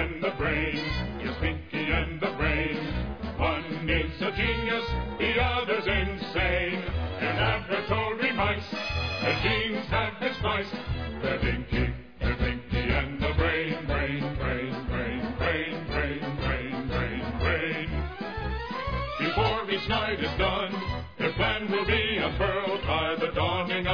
and the Brain. Yes, Pinky and the Brain. One is a genius, the other's insane. They're laboratory mice, their genes have been spliced. They're Pinky and the Brain, brain, brain, brain, brain, brain, brain, brain, brain. Before each night is done, their plan will be unfurled by the dawning